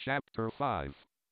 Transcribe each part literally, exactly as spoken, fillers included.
Chapter five.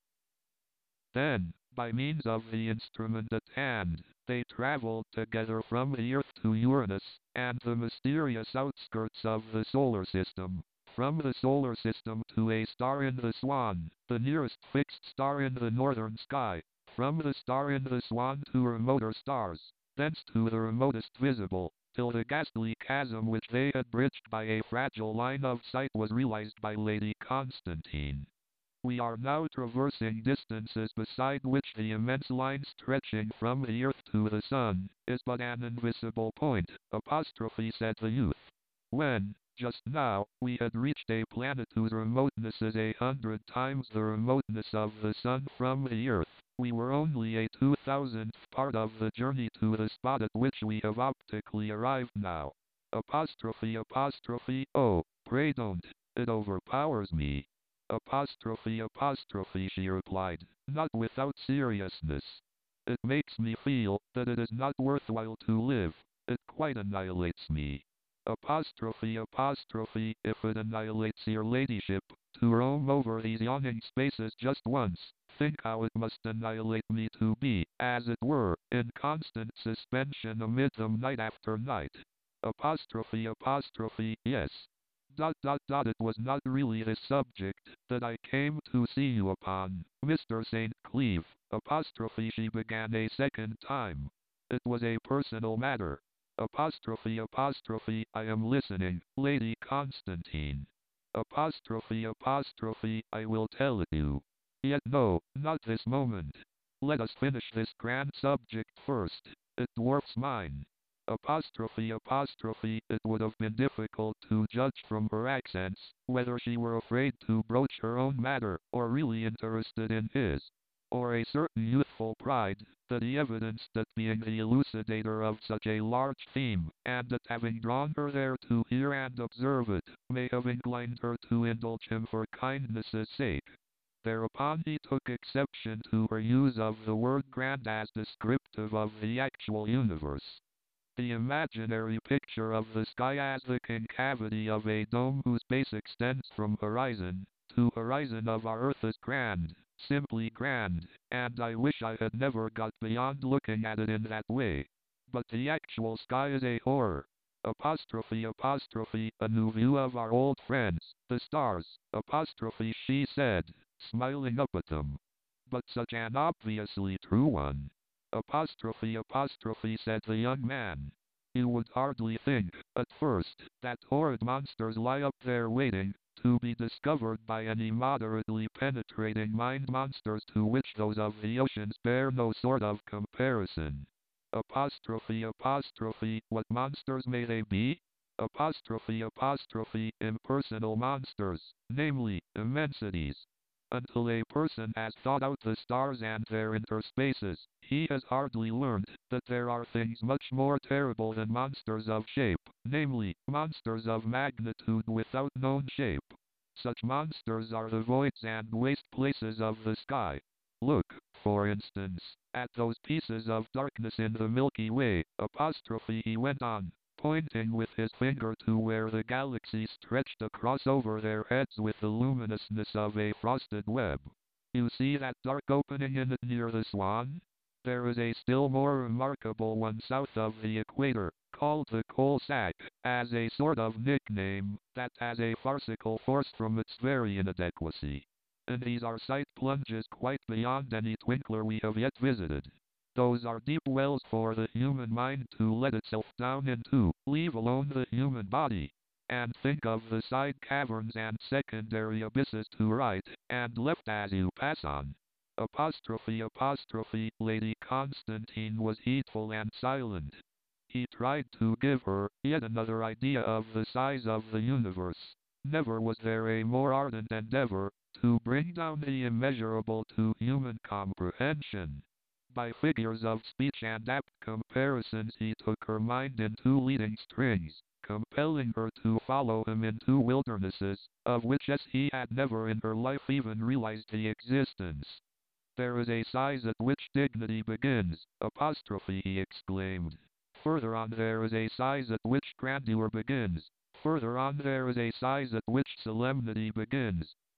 Then, by means of the instrument at hand, they traveled together from the Earth to Uranus, and the mysterious outskirts of the solar system. From the solar system to a star in the Swan, the nearest fixed star in the northern sky. From the star in the Swan to remoter stars, thence to the remotest visible, till the ghastly chasm which they had bridged by a fragile line of sight was realized by Lady Constantine. We are now traversing distances beside which the immense line stretching from the earth to the sun is but an invisible point, apostrophe said the youth. When, just now, we had reached a planet whose remoteness is a hundred times the remoteness of the sun from the earth, we were only a two thousandth part of the journey to the spot at which we have optically arrived now. Apostrophe apostrophe oh, pray don't, it overpowers me. Apostrophe apostrophe she replied, not without seriousness. It makes me feel that it is not worthwhile to live. It quite annihilates me. Apostrophe apostrophe if it annihilates your ladyship, to roam over these yawning spaces just once, think how it must annihilate me to be, as it were, in constant suspension amid them night after night. Apostrophe apostrophe yes. Dot dot dot it was not really this subject that I came to see you upon, Mister Saint Cleeve, apostrophe she began a second time. It was a personal matter. Apostrophe apostrophe I am listening, Lady Constantine. Apostrophe apostrophe I will tell it you. Yet no, not this moment. Let us finish this grand subject first. It dwarfs mine. Apostrophe apostrophe it would have been difficult to judge from her accents whether she were afraid to broach her own matter, or really interested in his. Or a certain youthful pride, that he evidenced at being the elucidator of such a large theme, and at having drawn her there to hear and observe it, may have inclined her to indulge him for kindness' sake. Thereupon he took exception to her use of the word grand as descriptive of the actual universe. The imaginary picture of the sky as the concavity of a dome whose base extends from horizon to horizon of our earth is grand, simply grand, and I wish I had never got beyond looking at it in that way. But the actual sky is a horror. Apostrophe apostrophe a new view of our old friends, the stars, apostrophe she said, smiling up at them. But such an obviously true one. Apostrophe apostrophe said the young man. You would hardly think, at first, that horrid monsters lie up there waiting to be discovered by any moderately penetrating mind, monsters to which those of the oceans bear no sort of comparison. Apostrophe apostrophe what monsters may they be? Apostrophe apostrophe impersonal monsters, namely, immensities. Until a person has thought out the stars and their interspaces, he has hardly learned that there are things much more terrible than monsters of shape, namely, monsters of magnitude without known shape. Such monsters are the voids and waste places of the sky. Look, for instance, at those pieces of darkness in the Milky Way, apostrophe he went on, pointing with his finger to where the galaxy stretched across over their heads with the luminousness of a frosted web. You see that dark opening in it near the Swan? There is a still more remarkable one south of the equator, called the coal sack, as a sort of nickname, that has a farcical force from its very inadequacy. And these are sight plunges quite beyond any twinkler we have yet visited. Those are deep wells for the human mind to let itself down into, leave alone the human body. And think of the side caverns and secondary abysses to right and left as you pass on. Apostrophe apostrophe Lady Constantine was heedful and silent. He tried to give her yet another idea of the size of the universe. Never was there a more ardent endeavor to bring down the immeasurable to human comprehension. By figures of speech and apt comparisons he took her mind in two leading strings, compelling her to follow him into wildernesses, of which as he had never in her life even realized the existence. There is a size at which dignity begins, apostrophe he exclaimed. Further on there is a size at which grandeur begins. Further on there is a size at which solemnity begins.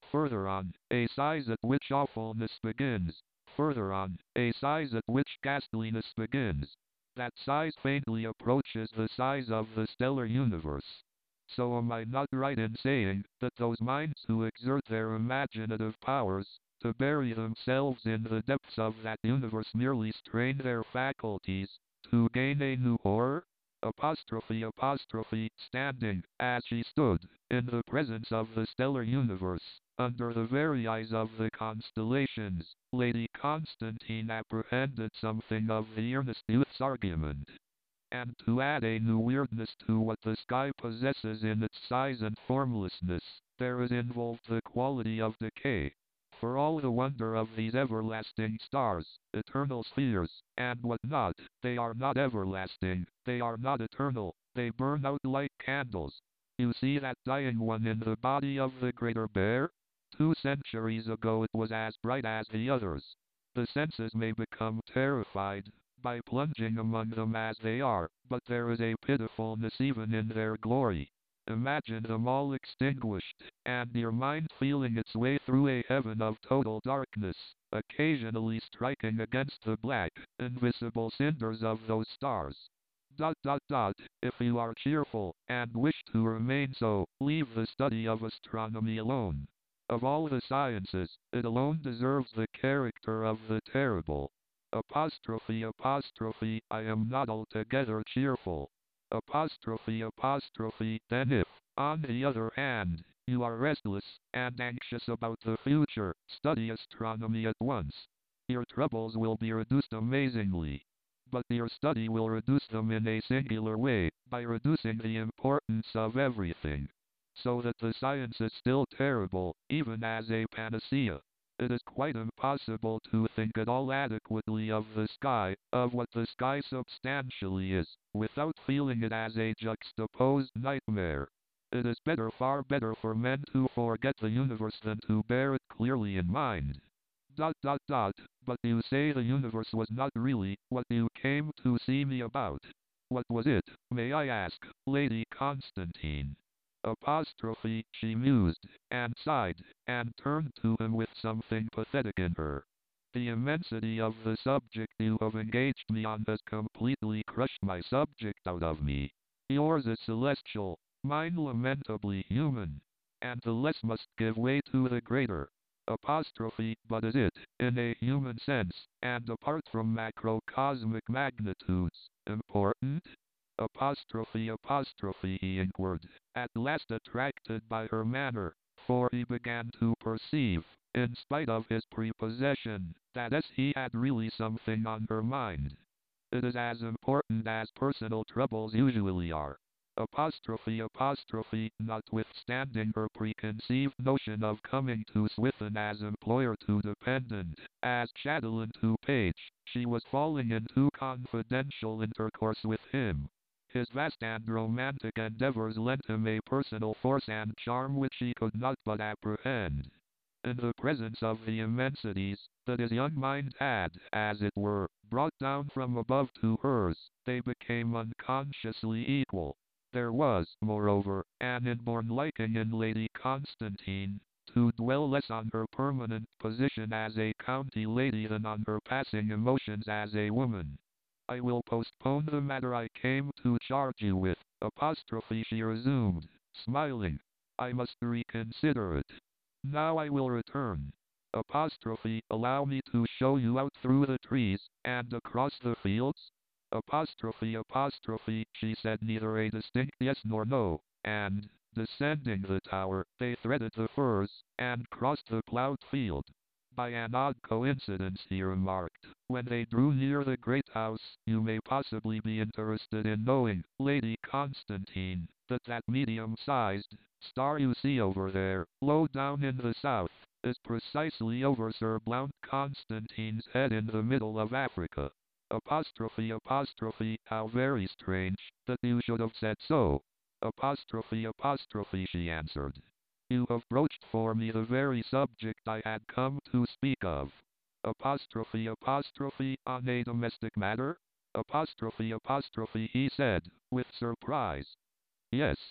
Further on, a size at which awfulness begins. Further on, a size at which ghastliness begins. That size faintly approaches the size of the stellar universe. So am I not right in saying that those minds who exert their imaginative powers to bury themselves in the depths of that universe merely strain their faculties to gain a new horror? Apostrophe apostrophe standing, as she stood, in the presence of the stellar universe, under the very eyes of the constellations, Lady Constantine apprehended something of the earnest youth's argument. And to add a new weirdness to what the sky possesses in its size and formlessness, there is involved the quality of decay. For all the wonder of these everlasting stars, eternal spheres, and what not, they are not everlasting, they are not eternal, they burn out like candles. You see that dying one in the body of the Greater Bear? Two centuries ago it was as bright as the others. The senses may become terrified by plunging among them as they are, but there is a pitifulness even in their glory. Imagine them all extinguished, and your mind feeling its way through a heaven of total darkness, occasionally striking against the black, invisible cinders of those stars. Dot dot dot, if you are cheerful, and wish to remain so, leave the study of astronomy alone. Of all the sciences, it alone deserves the character of the terrible. Apostrophe apostrophe, I am not altogether cheerful. Apostrophe apostrophe, then if, on the other hand, you are restless and anxious about the future, study astronomy at once. Your troubles will be reduced amazingly. But your study will reduce them in a singular way, by reducing the importance of everything. So that the science is still terrible, even as a panacea. It is quite impossible to think at all adequately of the sky, of what the sky substantially is, without feeling it as a juxtaposed nightmare. It is better, far better for men to forget the universe than to bear it clearly in mind. Dot dot dot, but you say the universe was not really what you came to see me about. What was it, may I ask, Lady Constantine? Apostrophe, she mused, and sighed, and turned to him with something pathetic in her. The immensity of the subject you have engaged me on has completely crushed my subject out of me. Yours is celestial, mine lamentably human, and the less must give way to the greater. Apostrophe, but is it, in a human sense, and apart from macrocosmic magnitudes, important? Apostrophe apostrophe, he inquired, at last attracted by her manner, for he began to perceive, in spite of his prepossession, that as he had really something on her mind. It is as important as personal troubles usually are. Apostrophe apostrophe, notwithstanding her preconceived notion of coming to Swithin as employer to dependent, as chatelain to page, she was falling into confidential intercourse with him. His vast and romantic endeavors lent him a personal force and charm which he could not but apprehend. In the presence of the immensities that his young mind had, as it were, brought down from above to hers, they became unconsciously equal. There was, moreover, an inborn liking in Lady Constantine to dwell less on her permanent position as a county lady than on her passing emotions as a woman. I will postpone the matter I came to charge you with, apostrophe, she resumed, smiling. I must reconsider it. Now I will return. Apostrophe, allow me to show you out through the trees, and across the fields? Apostrophe apostrophe, she said neither a distinct yes nor no, and, descending the tower, they threaded the firs, and crossed the plowed field. By an odd coincidence, he remarked, when they drew near the great house, you may possibly be interested in knowing, Lady Constantine, that that medium-sized star you see over there, low down in the south, is precisely over Sir Blount Constantine's head in the middle of Africa. Apostrophe apostrophe, how very strange, that you should have said so. Apostrophe apostrophe, she answered. You have broached for me the very subject I had come to speak of. Apostrophe apostrophe, on a domestic matter? Apostrophe apostrophe, he said, with surprise. Yes.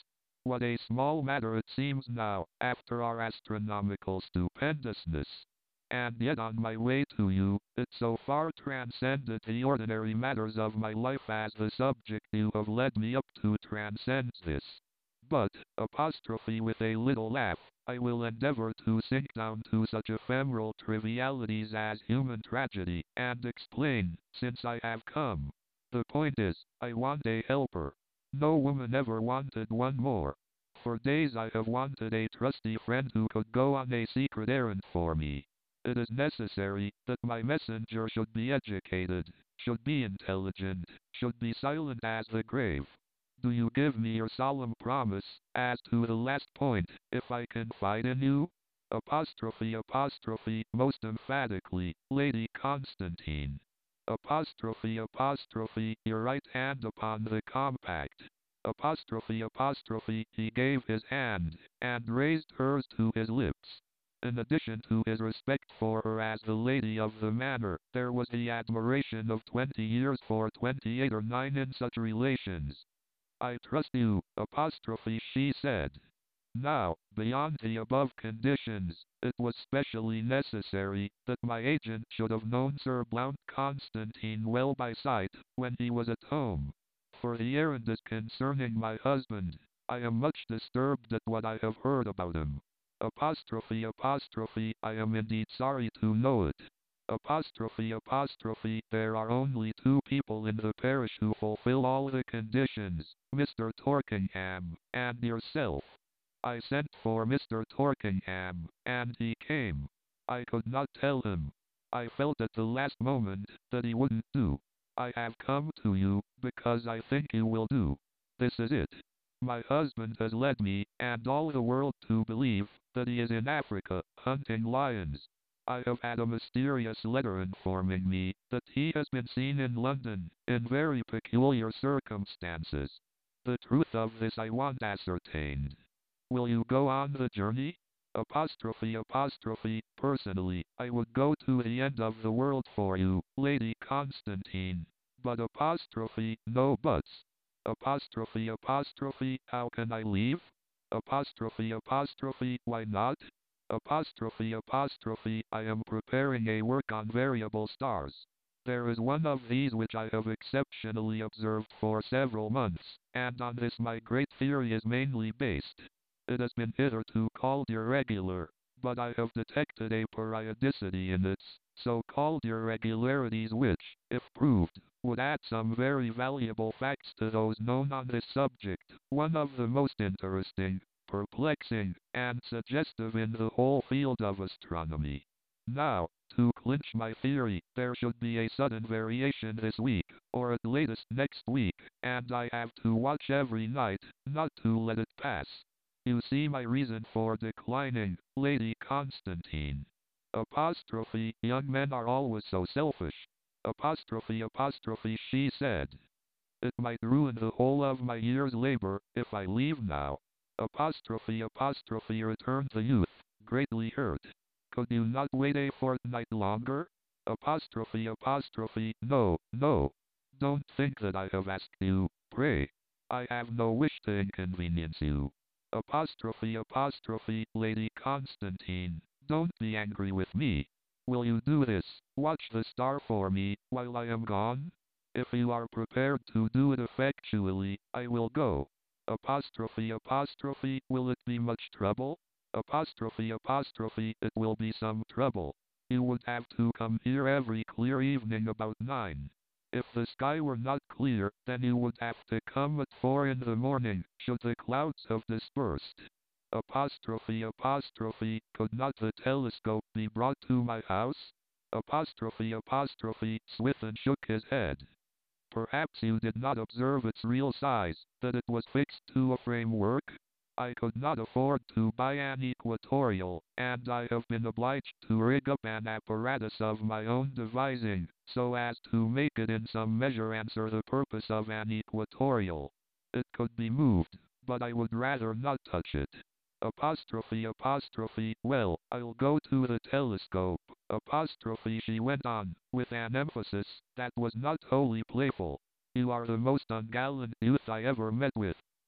What a small matter it seems now, after our astronomical stupendousness. And yet on my way to you, it so far transcended the ordinary matters of my life as the subject you have led me up to transcends this. But, apostrophe with a little laugh, I will endeavor to sink down to such ephemeral trivialities as human tragedy, and explain, since I have come. The point is, I want a helper. No woman ever wanted one more. For days I have wanted a trusty friend who could go on a secret errand for me. It is necessary that my messenger should be educated, should be intelligent, should be silent as the grave. Do you give me your solemn promise, as to the last point, if I confide in you? Apostrophe apostrophe, most emphatically, Lady Constantine. Apostrophe apostrophe, your right hand upon the compact. Apostrophe apostrophe, he gave his hand, and raised hers to his lips. In addition to his respect for her as the lady of the manor, there was the admiration of twenty years for twenty-eight or nine in such relations. I trust you, apostrophe, she said. Now, beyond the above conditions, it was specially necessary that my agent should have known Sir Blount Constantine well by sight, when he was at home. For the errand is concerning my husband. I am much disturbed at what I have heard about him. Apostrophe apostrophe, I am indeed sorry to know it. Apostrophe apostrophe, there are only two people in the parish who fulfill all the conditions, Mister Torkingham, and yourself. I sent for Mister Torkingham, and he came. I could not tell him. I felt at the last moment that he wouldn't do. I have come to you, because I think you will do. This is it. My husband has led me, and all the world, to believe that he is in Africa, hunting lions. I have had a mysterious letter informing me that he has been seen in London, in very peculiar circumstances. The truth of this I want ascertained. Will you go on the journey? Apostrophe apostrophe, personally, I would go to the end of the world for you, Lady Constantine. But apostrophe, no buts. Apostrophe apostrophe, how can I leave? Apostrophe apostrophe, why not? Apostrophe apostrophe, I am preparing a work on variable stars. There is one of these which I have exceptionally observed for several months, and on this my great theory is mainly based. It has been hitherto called irregular, but I have detected a periodicity in its so-called irregularities which, if proved, would add some very valuable facts to those known on this subject. One of the most interesting, perplexing, and suggestive in the whole field of astronomy. Now, to clinch my theory, there should be a sudden variation this week, or at latest next week, and I have to watch every night, not to let it pass. You see my reason for declining, Lady Constantine. Apostrophe, young men are always so selfish. Apostrophe apostrophe, she said. It might ruin the whole of my year's labor, if I leave now. Apostrophe apostrophe, returned the youth, greatly hurt. Could you not wait a fortnight longer? Apostrophe apostrophe, no, no. Don't think that I have asked you, pray. I have no wish to inconvenience you. Apostrophe apostrophe, Lady Constantine, don't be angry with me. Will you do this, watch the star for me, while I am gone? If you are prepared to do it effectually, I will go. Apostrophe apostrophe, will it be much trouble? Apostrophe apostrophe, it will be some trouble. You would have to come here every clear evening about nine. If the sky were not clear, then you would have to come at four in the morning, should the clouds have dispersed. Apostrophe apostrophe, could not the telescope be brought to my house? Apostrophe apostrophe, Swithin shook his head. Perhaps you did not observe its real size, that it was fixed to a framework? I could not afford to buy an equatorial, and I have been obliged to rig up an apparatus of my own devising, so as to make it in some measure answer the purpose of an equatorial. It could be moved, but I would rather not touch it. Apostrophe apostrophe, well, I'll go to the telescope. Apostrophe, she went on, with an emphasis that was not wholly playful. You are the most ungallant youth I ever met with.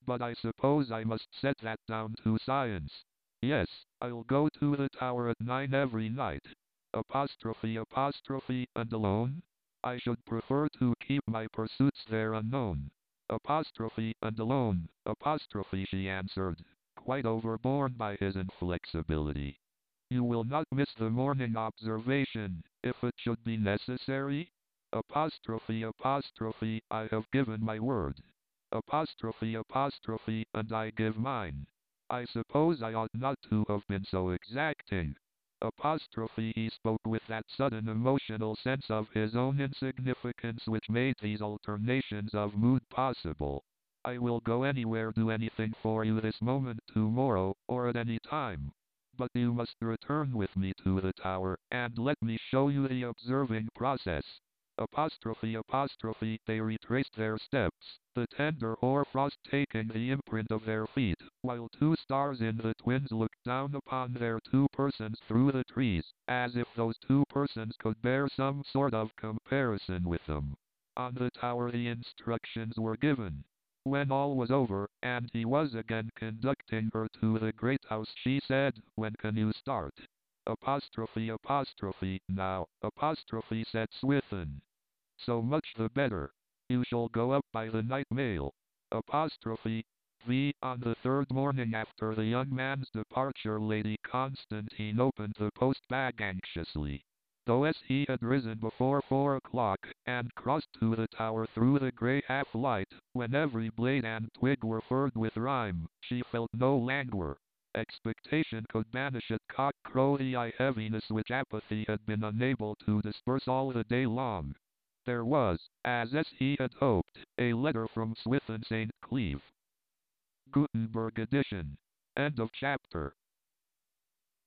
But I suppose I must set that down to science. Yes, I'll go to the tower at nine every night. Apostrophe apostrophe and alone? I should prefer to keep my pursuits there unknown. Apostrophe and alone, apostrophe she answered, quite overborne by his inflexibility. You will not miss the morning observation, if it should be necessary? Apostrophe apostrophe I have given my word. Apostrophe apostrophe and I give mine. I suppose I ought not to have been so exacting. Apostrophe he spoke with that sudden emotional sense of his own insignificance which made these alternations of mood possible. I will go anywhere, do anything for you this moment, tomorrow, or at any time. But you must return with me to the tower, and let me show you the observing process. Apostrophe apostrophe they retraced their steps, the tender hoarfrost taking the imprint of their feet, while two stars in the twins looked down upon their two persons through the trees, as if those two persons could bear some sort of comparison with them. On the tower the instructions were given. When all was over, and he was again conducting her to the great house, she said, "When can you start?" Apostrophe apostrophe now, apostrophe said Swithin. So much the better. You shall go up by the night mail. Apostrophe V. On the third morning after the young man's departure, Lady Constantine opened the post-bag anxiously. Though as he had risen before four o'clock, and crossed to the tower through the grey half-light, when every blade and twig were furred with rime, she felt no languor. Expectation could banish at cock-crow the eye heaviness which apathy had been unable to disperse all the day long. There was, as as he had hoped, a letter from Swithin Saint Cleeve. Gutenberg edition. End of chapter.